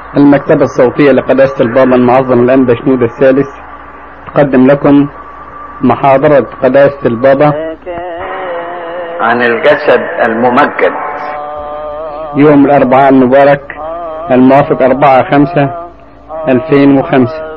المكتبة الصوتية لقداسة البابا المعظم الأنبا شنودة الثالث تقدم لكم محاضرة قداسة البابا عن الجسد الممجد يوم الأربعاء المبارك الموافق 4/5/2005.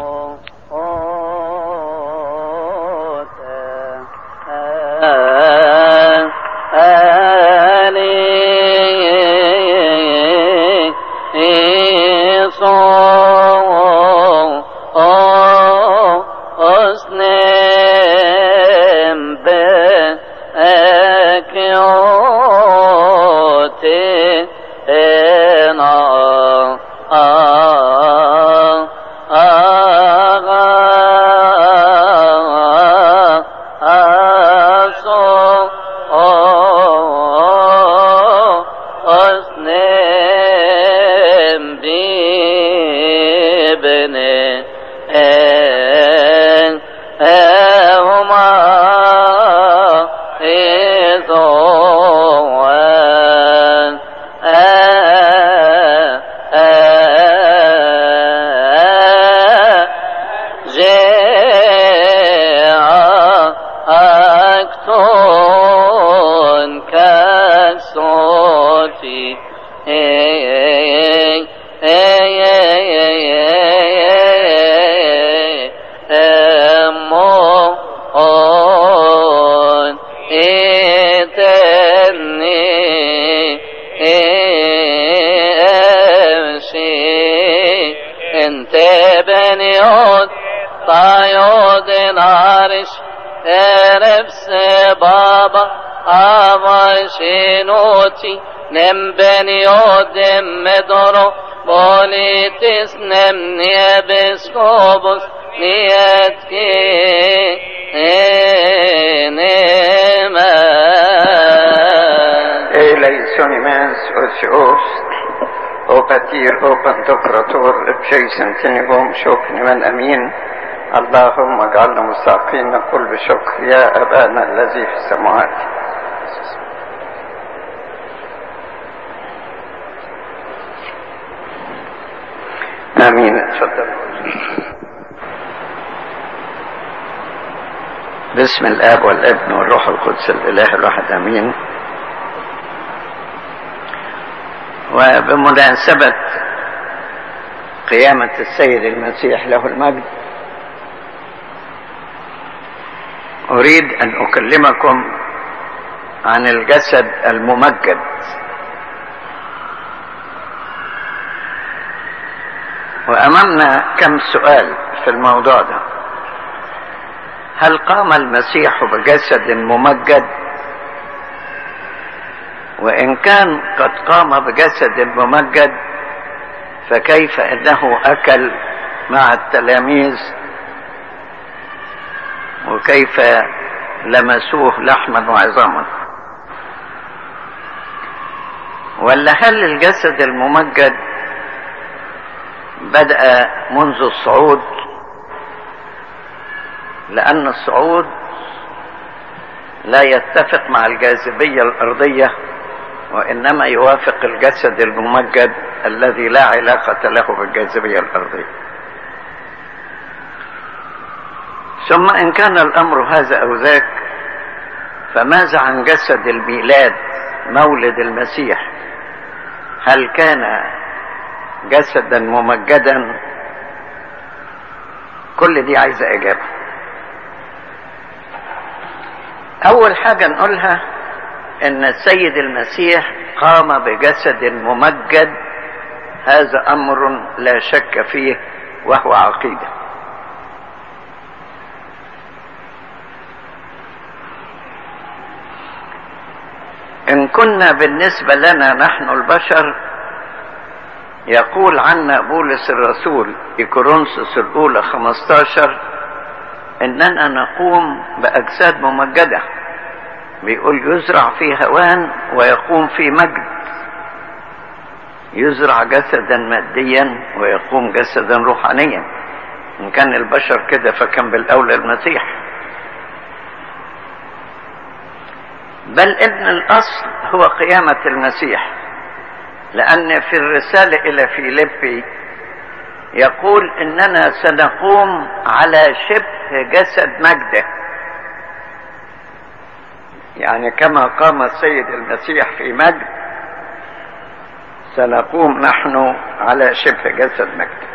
شكر من أمين. اللهم اجعلنا مستحقين نقول بشكر يا أبانا الذي في السماوات. آمين. اتفضل. بسم الآب والابن والروح القدس الإله الواحد آمين. وبمناسبة قيامة السيد المسيح له المجد أريد أن أكلمكم عن الجسد الممجد. وأمامنا كم سؤال في الموضوع ده. هل قام المسيح بجسد ممجد؟ وإن كان قد قام بجسد ممجد فكيف انه اكل مع التلاميذ وكيف لمسوه لحما وعظاما؟ ولا هل الجسد الممجد بدأ منذ الصعود؟ لأن الصعود لا يتفق مع الجاذبية الأرضية وإنما يوافق الجسد الممجد الذي لا علاقة له بالجاذبية الأرضية. ثم إن كان الأمر هذا أو ذاك فماذا عن جسد الميلاد مولد المسيح؟ هل كان جسدا ممجدا؟ كل دي عايزة إجابة. أول حاجة نقولها ان السيد المسيح قام بجسد ممجد، هذا امر لا شك فيه وهو عقيدة. ان كنا بالنسبة لنا نحن البشر يقول عنا بولس الرسول في كورنثوس الأولى 15 اننا نقوم باجساد ممجدة. بيقول يزرع في هوان ويقوم في مجد. يزرع جسدا ماديا ويقوم جسدا روحانيا. ان كان البشر كده فكان بالاولى المسيح. بل ان الاصل هو قيامة المسيح، لأن في الرسالة إلى فيليبي يقول إننا سنقوم على شبه جسد مجده، يعني كما قام السيد المسيح في مجد سنقوم نحن على شبه جسد مجده.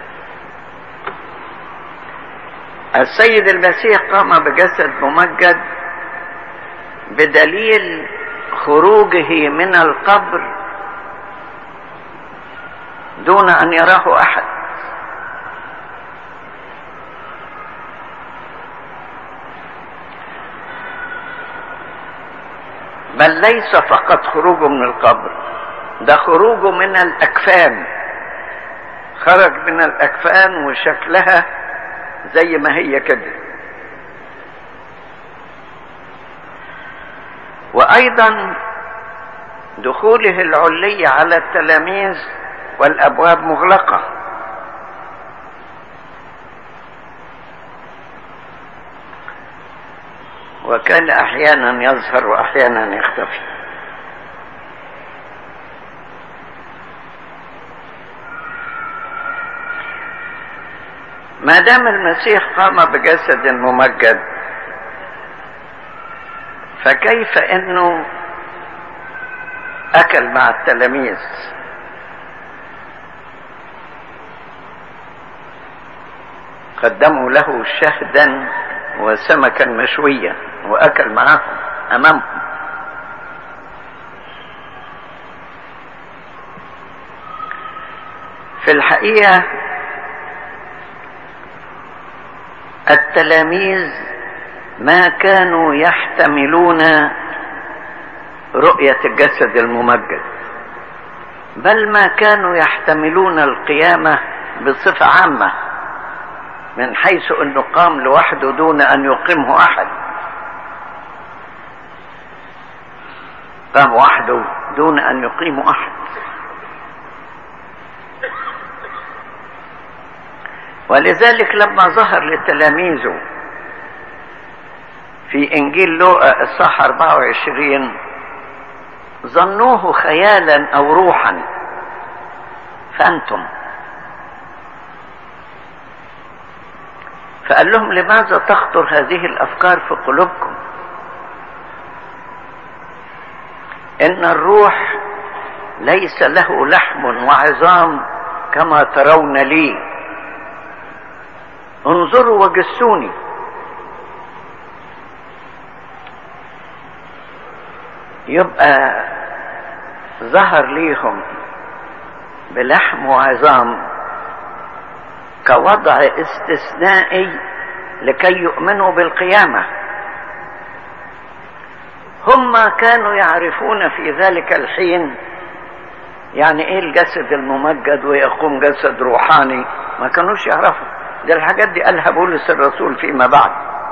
السيد المسيح قام بجسد ممجد بدليل خروجه من القبر دون أن يراه أحد. بل ليس فقط خروجه من القبر، ده خروجه من الأكفان، خرج من الأكفان وشكلها زي ما هي كده. وأيضا دخوله العلي على التلاميذ والأبواب مغلقة، وكان أحيانا يظهر وأحيانا يختفي. ما دام المسيح قام بجسد ممجد، فكيف انه اكل مع التلاميذ؟ قدموا له شهدا وسمكا مشويا واكل معهم امامهم. في الحقيقة التلاميذ ما كانوا يحتملون رؤية الجسد الممجد، بل ما كانوا يحتملون القيامة بصفة عامة، من حيث انه قام لوحده دون ان يقيمه احد. قام وحده دون ان يقيمه احد. ولذلك لما ظهر لتلاميذه في انجيل لوقا اصحاح 24 ظنوه خيالا او روحا فانتم، فقال لهم لماذا تخطر هذه الافكار في قلوبكم؟ ان الروح ليس له لحم وعظام كما ترون لي، انظروا وجسوني. يبقى ظهر ليهم بلحم وعظام كوضع استثنائي لكي يؤمنوا بالقيامة. هم كانوا يعرفون في ذلك الحين يعني ايه الجسد الممجد ويقوم جسد روحاني، ما كانوش يعرفوا. دي الحاجات دي قالها بولس الرسول فيما بعد،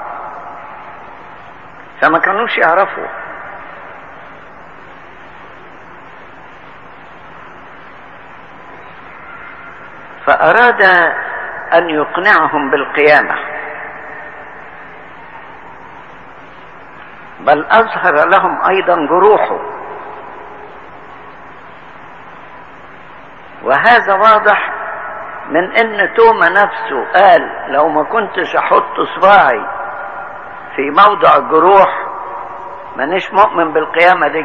فما كانوش يعرفوا. فأراد أن يقنعهم بالقيامة، بل أظهر لهم أيضا جروحه، وهذا واضح من ان توما نفسه قال لو ما كنتش احط صباعي في موضع الجروح مانيش مؤمن بالقيامة دي.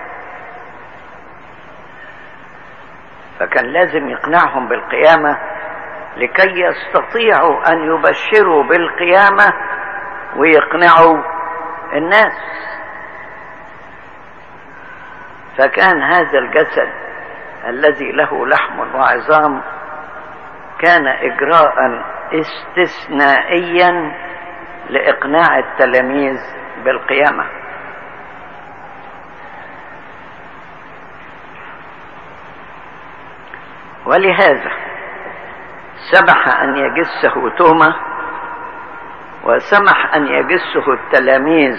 فكان لازم يقنعهم بالقيامة لكي يستطيعوا ان يبشروا بالقيامة ويقنعوا الناس. فكان هذا الجسد الذي له لحم وعظام كان إجراء استثنائيا لإقناع التلاميذ بالقيامة. ولهذا سمح أن يجسه توما وسمح أن يجسه التلاميذ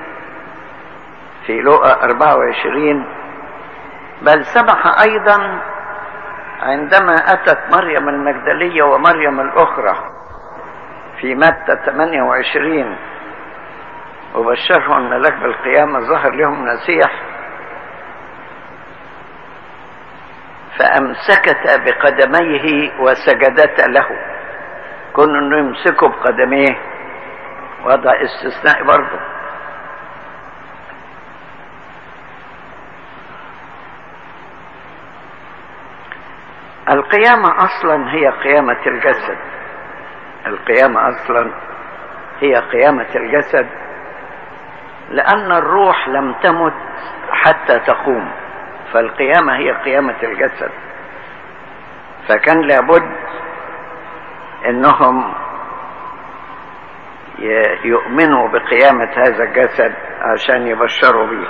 في لوقا 24، بل سمح أيضا عندما أتت مريم المجدلية ومريم الأخرى في متى 28 وبشرهم الملاك بالقيامة، ظهر لهم مسيح فأمسكتا بقدميه وسجدتا له. كون انه يمسكوا بقدميه وضع استثنائي برضه. القيامة اصلا هي قيامة الجسد. القيامة اصلا هي قيامة الجسد، لان الروح لم تمت حتى تقوم، فالقيامة هي قيامة الجسد. فكان لابد انهم يؤمنوا بقيامة هذا الجسد عشان يبشروا به.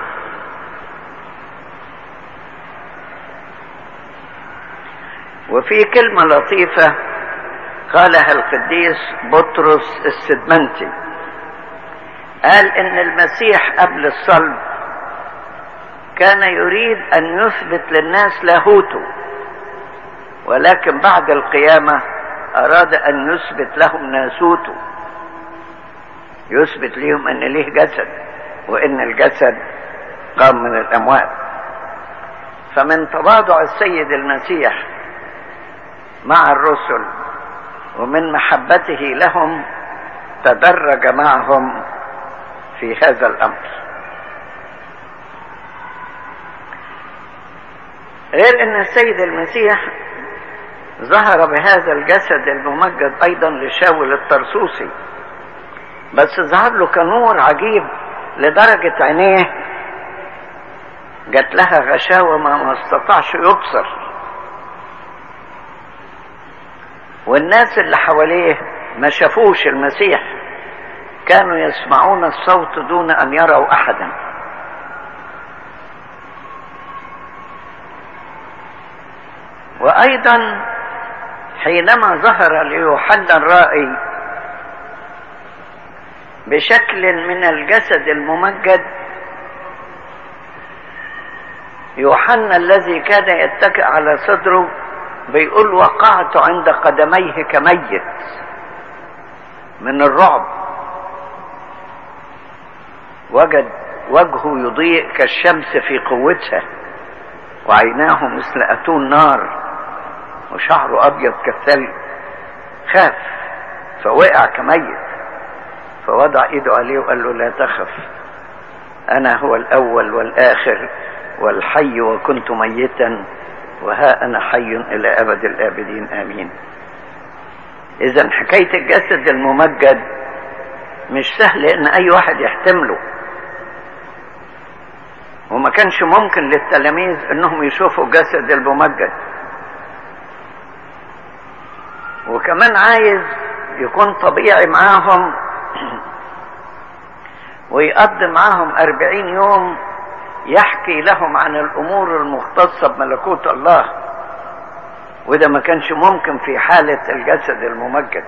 وفي كلمة لطيفة قالها القديس بطرس السدمنتي، قال ان المسيح قبل الصلب كان يريد ان يثبت للناس لاهوته، ولكن بعد القيامة اراد ان يثبت لهم ناسوته، يثبت لهم ان ليه جسد وان الجسد قام من الاموات. فمن تواضع السيد المسيح مع الرسل ومن محبته لهم تدرج معهم في هذا الامر. غير ان السيد المسيح ظهر بهذا الجسد الممجد ايضا لشاول الطرسوسي، بس ظهر له كنور عجيب لدرجة عينيه جات لها غشاوة ما استطاعش يبصر، والناس اللي حواليه ما شافوش المسيح، كانوا يسمعون الصوت دون ان يروا احدا. وايضا حينما ظهر ليوحنا الرائي بشكل من الجسد الممجد، يوحنا الذي كان يتكئ على صدره بيقول وقعت عند قدميه كميت من الرعب، وجد وجهه يضيء كالشمس في قوتها، وعيناه مثل أتون نار، وشعره أبيض كالثلج. خاف فوقع كميت، فوضع ايده عليه وقال له لا تخف، انا هو الاول والاخر والحي، وكنت ميتا وها انا حي الى ابد الابدين امين. اذا حكاية الجسد الممجد مش سهل ان اي واحد يحتمله، وما كانش ممكن للتلاميذ انهم يشوفوا الجسد الممجد. وكمان عايز يكون طبيعي معاهم ويقضي معاهم 40 يوم يحكي لهم عن الامور المختصة بملكوت الله، وده ما كانش ممكن في حالة الجسد الممجد،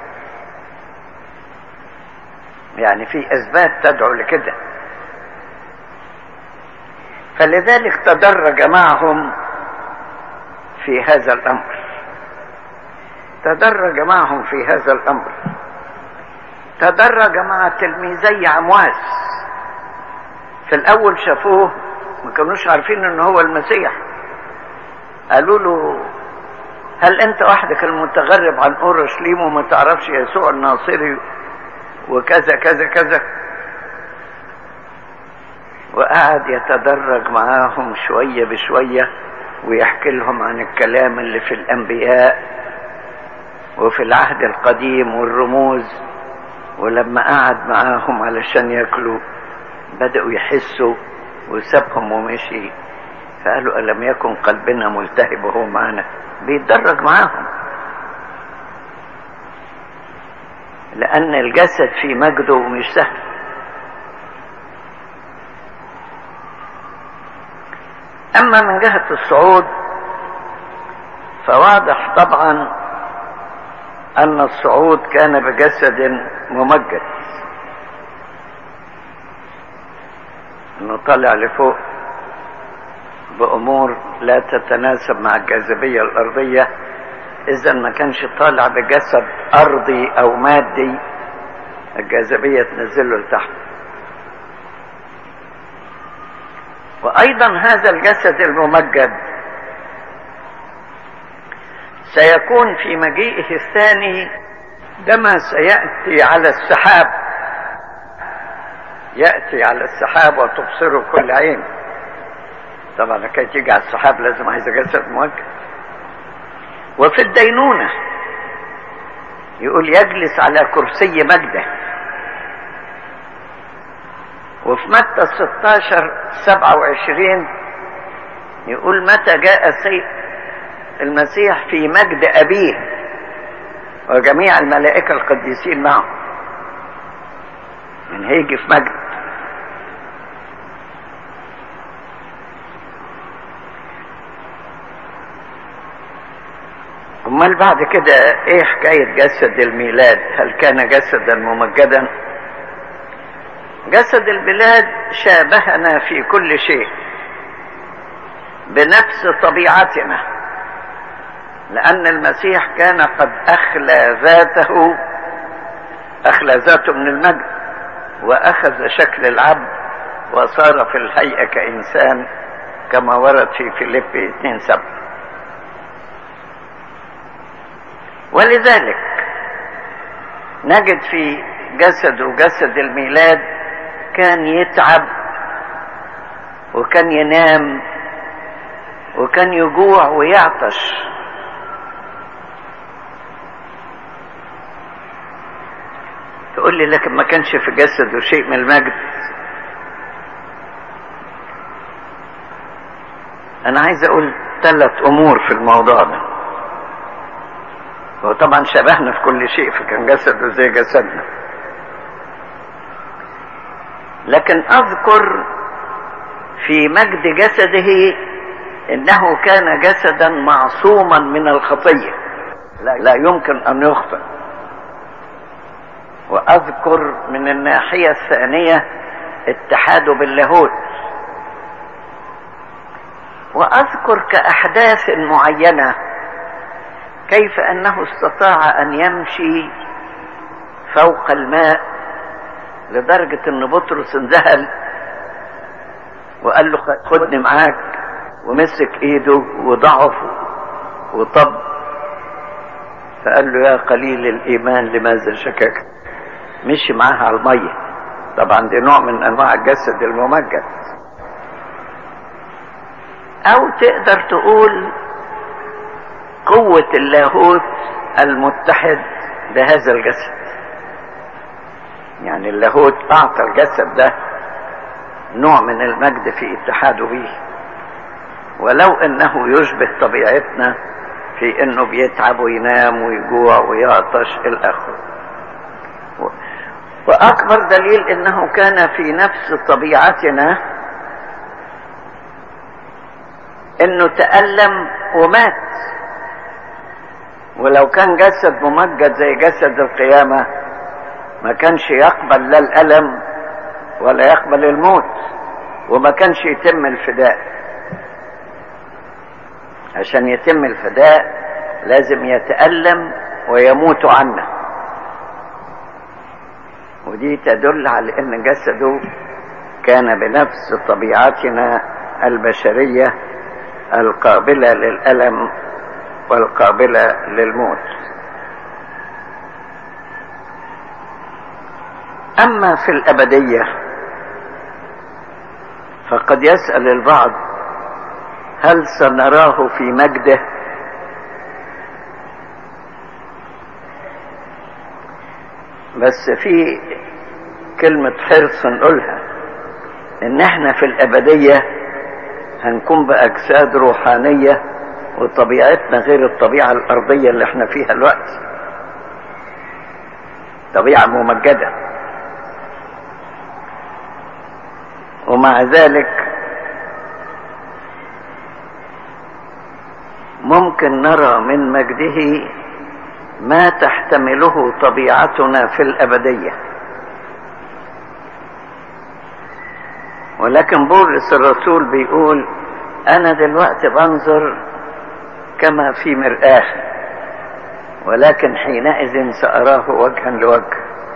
يعني في اسباب تدعو لكده. فلذلك تدرج معهم في هذا الامر، تدرج معهم في هذا الامر. تدرج مع تلميذي عمواس، في الاول شافوه ما كانوش عارفين ان هو المسيح، قالوا له هل انت وحدك المتغرب عن اورشليم وما تعرفش يسوع الناصري وكذا كذا كذا؟ وقعد يتدرج معاهم شوية بشوية ويحكي لهم عن الكلام اللي في الانبياء وفي العهد القديم والرموز. ولما قعد معاهم علشان ياكلوا بدأوا يحسوا وسابهم ومشي، فقالوا ألم يكن قلبنا ملتهب وهو معنا؟ بيتدرج معاهم، لأن الجسد في مجده مش سهل. أما من جهة الصعود فواضح طبعا أن الصعود كان بجسد ممجد، انه طلع لفوق بامور لا تتناسب مع الجاذبية الارضية. اذا ما كانش طالع بجسد ارضي او مادي، الجاذبية تنزله لتحت. وايضا هذا الجسد الممجد سيكون في مجيئه الثاني كما سيأتي على السحاب، يأتي على السحاب وتبصره كل عين. طبعا لكي تيجي على السحاب لازم عايز جسد موجه. وفي الدينونة يقول يجلس على كرسي مجده. وفي متى 16:27 يقول متى جاء المسيح في مجد أبيه وجميع الملائكة القديسين معه، يعني هيجي في مجد. امال بعد كده ايه حكاية جسد الميلاد؟ هل كان جسدا ممجدا؟ جسد الميلاد شابهنا في كل شيء بنفس طبيعتنا، لأن المسيح كان قد أخلى ذاته من المجد وأخذ شكل العبد وصار في الهيئة كإنسان كما ورد في فيليبي 2:7. ولذلك نجد في جسد الميلاد كان يتعب وكان ينام وكان يجوع ويعطش. تقول لي لكن ما كانش في جسده شيء من المجد. انا عايز اقول 3 امور في الموضوع ده. هو طبعا شبهنا في كل شيء، فكان جسده زي جسدنا، لكن اذكر في مجد جسده انه كان جسدا معصوما من الخطية، لا يمكن ان يخطئ. واذكر من الناحية الثانية اتحاده باللاهوت. واذكر كاحداث معينة كيف انه استطاع ان يمشي فوق الماء لدرجة ان بطرس انذهل وقال له خدني معاك، ومسك ايده وضعف وطب، فقال له يا قليل الايمان لماذا شككت. مشي معاها على المية. طبعا دي نوع من انواع الجسد الممجد، او تقدر تقول قوة اللاهوت المتحد بهذا الجسد. يعني اللاهوت اعطى الجسد ده نوع من المجد في اتحاده به، ولو انه يشبه طبيعتنا في انه بيتعب وينام ويجوع ويعطش الى اخره. واكبر دليل انه كان في نفس طبيعتنا انه تألم ومات. ولو كان جسد ممجد زي جسد القيامة ما كانش يقبل لا الألم ولا يقبل الموت، وما كانش يتم الفداء. عشان يتم الفداء لازم يتألم ويموت عنا، ودي تدل على ان جسده كان بنفس طبيعتنا البشرية القابلة للألم والقابلة للموت. أما في الأبدية فقد يسأل البعض هل سنراه في مجده؟ بس في كلمة حرص نقولها، ان احنا في الأبدية هنكون بأجساد روحانية وطبيعتنا غير الطبيعة الأرضية اللي احنا فيها الوقت، طبيعة ممجدة. ومع ذلك ممكن نرى من مجده ما تحتمله طبيعتنا في الأبدية. ولكن بولس الرسول بيقول أنا دلوقتي بنظر كما في مرآة، ولكن حينئذ سأراه وجها لوجه.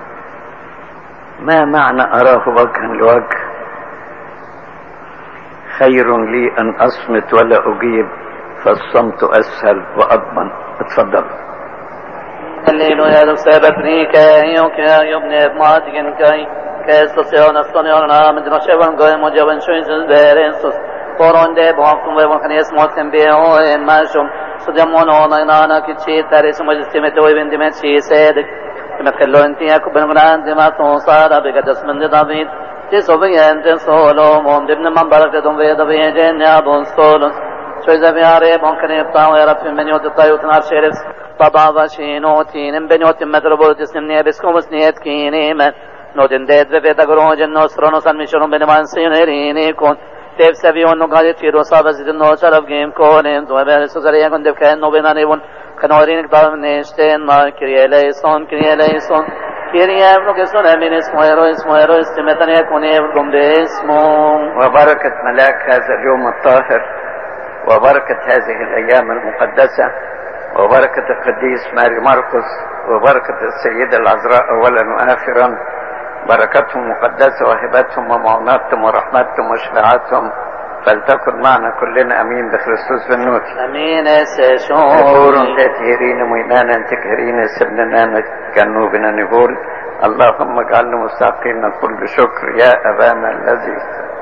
ما معنى أراه وجها لوجه؟ خير لي أن أصمت ولا أجيب فالصمت أسهل وأضمن. اتفضل. الليل يا سبتني كي يبني بماتكن كي ستسيون الصنيون من رشبان قوي مجابن شويس البيرنسوس قرون دي بوافكم ويبنخن يسموتكم بيهوين ماشم صديمون ونينانا كتشي تاريس مجستمت ويبن دمت شي سيدك تمثلو انتي اكو بنغران دمات نصارى بقدس من دافيد تسو بيان تسولو موم دبن من بركتهم في دبي جنيا بونستولوس شوي زفياري ممكن يبطاو يرد في من يوت الطيوت نار شيرفس طبعا شينوتين بنيوت مدربوت اسنمني بسكم سنيت كينيمن نودن ديد في تقروج النصر نصر مشرون بنمان سينيريني كون تيف سبيون نقايد في روصاب زيد النوشر of game كونين تو بيرسو زريا كون دف كأنه بنانيبون كنورين قدام نشتين ما كريه ليسون كريه نقصون من اسمه استمتن يكون يبقم باسمه. وبركة ملاك هذا اليوم الطاهر وبركة هذه الأيام المقدسة وبركة القديس ماري ماركوس وبركة السيدة العذراء أولا وآخرا، بركتهم مقدسة وهباتهم ومعوناتهم ورحمتهم وشفاعاتهم فلتكن معنا كلنا أمين بخريستوس بالنوت. أمين سيشون نقول تهيرين مينانا تكهرين سبننا كنوبنا نقول اللهم اجعلنا مستحقين نقول بشكر يا أبانا الذي.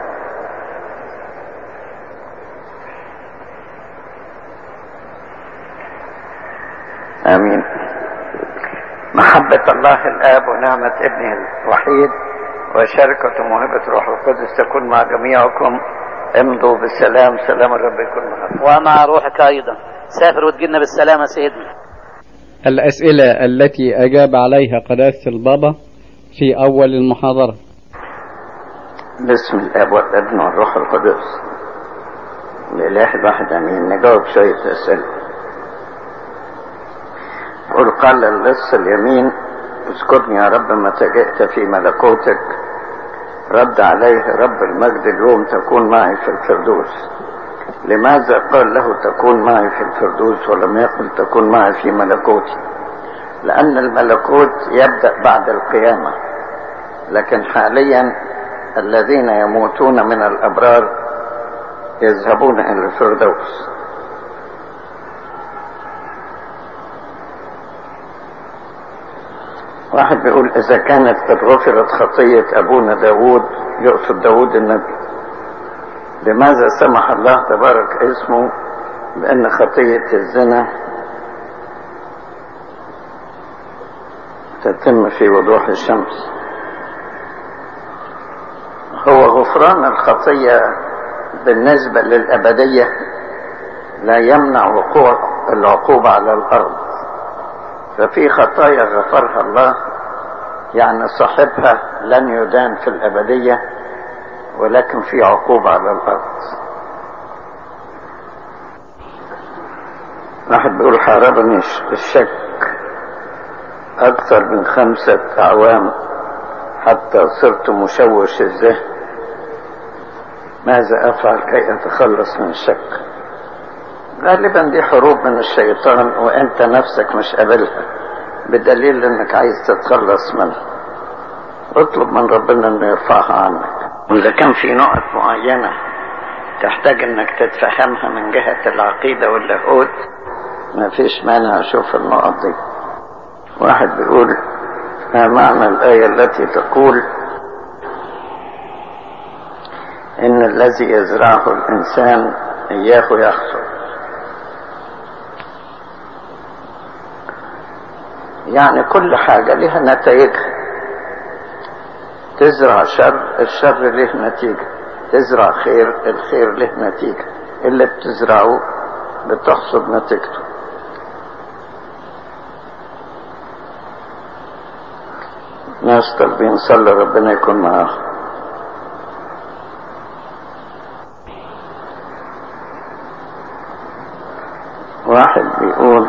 آمين. محبة الله الآب ونعمة ابنه الوحيد وشركة موهبة روح القدس تكون مع جميعكم. امضوا بالسلام. سلام الرب يكون معكم ومع روحك أيضا. سافر وتجينا بالسلامة سيدنا. الأسئلة التي أجاب عليها قداسة البابا في أول المحاضرة. بسم الآب والابن والروح القدس الإله الواحد آمين. نجاوب شوية أسئلة. قل قال اللص اليمين اذكرني يا رب متى جئت في ملكوتك. رد عليه رب المجد اليوم تكون معي في الفردوس. لماذا قال له تكون معي في الفردوس ولم يقل تكون معي في ملكوتي؟ لأن الملكوت يبدأ بعد القيامة، لكن حاليا الذين يموتون من الأبرار يذهبون إلى الفردوس. واحد بيقول إذا كانت قد غفرت خطية أبونا داود، يقصد داود النبي، لماذا سمح الله تبارك اسمه بأن خطية الزنا تتم في وضوح الشمس؟ هو غفران الخطية بالنسبة للأبدية لا يمنع وقوع العقوبة على الأرض، ففي خطايا غفرها الله يعني صاحبها لن يدان في الأبدية ولكن في عقوبة على الأرض. واحد بيقول حاربني الشك أكثر من 5 أعوام حتى صرت مشوش الذهن، ماذا أفعل كي أتخلص من الشك؟ غالبا دي حروب من الشيطان وأنت نفسك مش قابلها، بدليل أنك عايز تتخلص منها. اطلب من ربنا أنه يرفعها عنك. وإذا كان في نقط معينة تحتاج أنك تتفهمها من جهة العقيدة واللاهوت ما فيش مانع أشوف النقط دي. واحد بيقول ما معنى الآية التي تقول إن الذي يزرعه الإنسان إياه يحصد؟ يعني كل حاجة لها نتائجها. تزرع شر، الشر له نتيجة. تزرع خير، الخير له نتيجة. اللي بتزرعه بتحصد نتيجته. ناس طالبين صلي ربنا يكون معاهم. واحد بيقول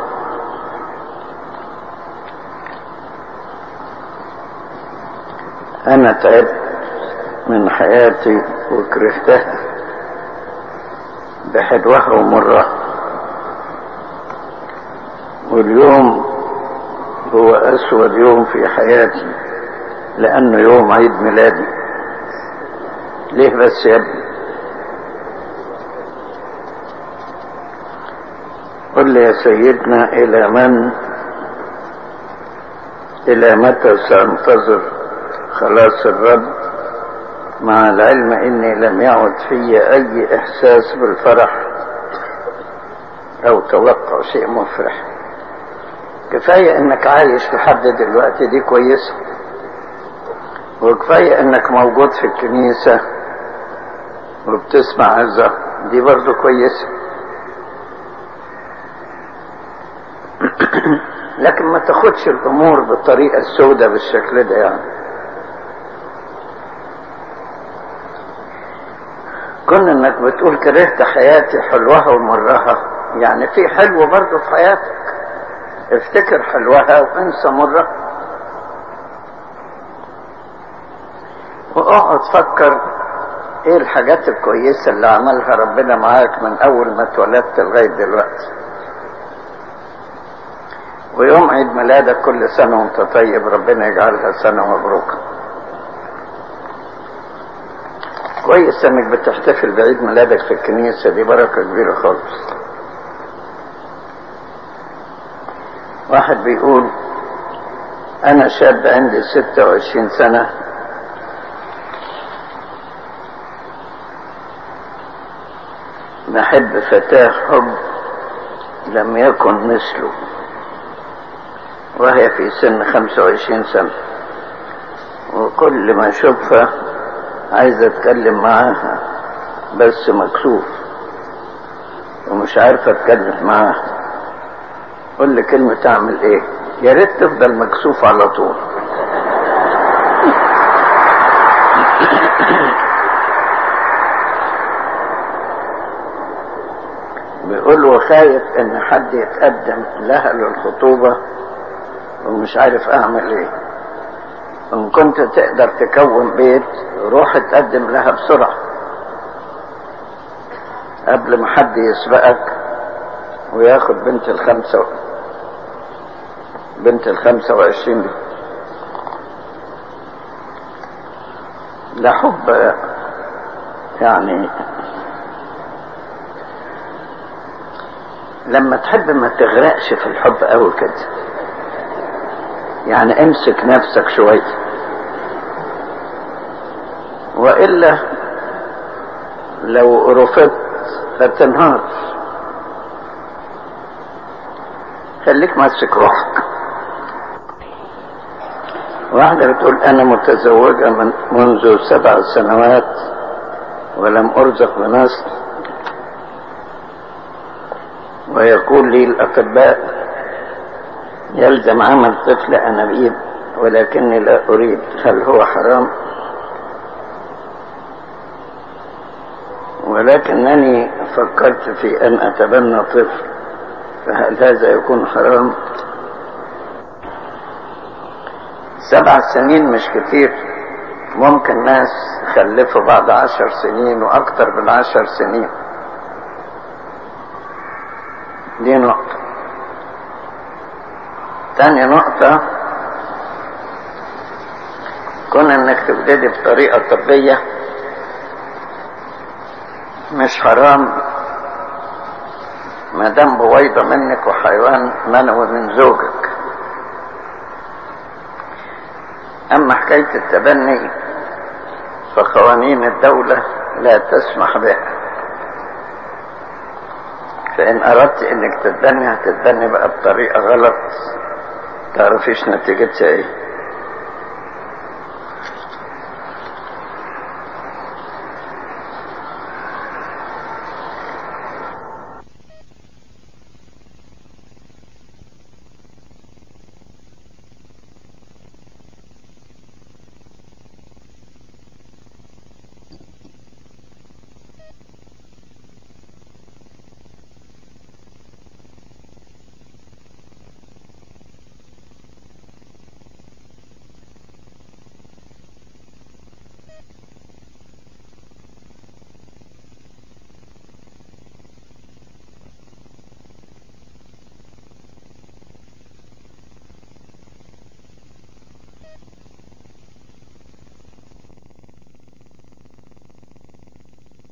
أنا تعبت من حياتي وكرهتها بحلوها ومرها، واليوم هو أسود يوم في حياتي لأنه يوم عيد ميلادي. ليه بس يا ابني؟ قل لي يا سيدنا إلى متى سأنتظر خلاص الرب، مع العلم إني لم يعد في أي إحساس بالفرح أو توقع شيء مفرح. كفاية إنك عايش لحد دلوقتي، دي كويسة، وكفاية إنك موجود في الكنيسة وبتسمع عظة، دي برضو كويسة. لكن ما تاخدش الأمور بالطريقة السوداء بالشكل ده يعني. كون انك بتقول كرهت حياتي حلوها ومرها، يعني في حلو برضو في حياتك، افتكر حلوها وانسى مرها، واقعد فكر ايه الحاجات الكويسة اللي عملها ربنا معاك من اول ما اتولدت لغاية دلوقتي. ويوم عيد ميلادك كل سنة وانت طيب، ربنا يجعلها سنة مبروكة. كويس انك بتحتفل بعيد ميلادك في الكنيسة، دي بركة كبيرة خالص. واحد بيقول انا شاب عندي 26 سنة، بحب فتاة حب لم يكن مثله، وهي في سن 25 سنة، وكل ما اشوفها عايز اتكلم معاها بس مكسوف ومش عارف اتكلم معاها. قول لي كلمة تعمل ايه؟ يا ريت تفضل مكسوف على طول. بيقول وخايف ان حد يتقدم لها للخطوبة ومش عارف اعمل ايه. ان كنت تقدر تكون بيت روح تقدم لها بسرعة قبل ما حد يسبقك وياخد بنت ال25 دي. لا حب يعني، لما تحب ما تغرقش في الحب قوي كده، يعني امسك نفسك شوية، وإلا لو رفضت هتنهار. خليك ماسك روحك. واحدة بتقول انا متزوجة منذ 7 سنوات ولم ارزق بنسل، ويقول لي الاطباء يلزم عمل طفل انابيب ولكني لا اريد، هل هو حرام؟ ولكنني فكرت في ان اتبنى طفل، فهل هذا يكون حرام؟ 7 سنين مش كتير، ممكن ناس خلفوا بعد 10 سنين واكتر من 10 سنين. دي نقطة. تاني نقطة، كون انك تبتدي بطريقة طبية مش حرام ما دام بويضة منك وحيوان منوي من زوجك. اما حكاية التبني فقوانين الدولة لا تسمح بها، فان اردت انك تتبني هتتبني بقى بطريقة غلط تعرفيش نتيجتها ايه.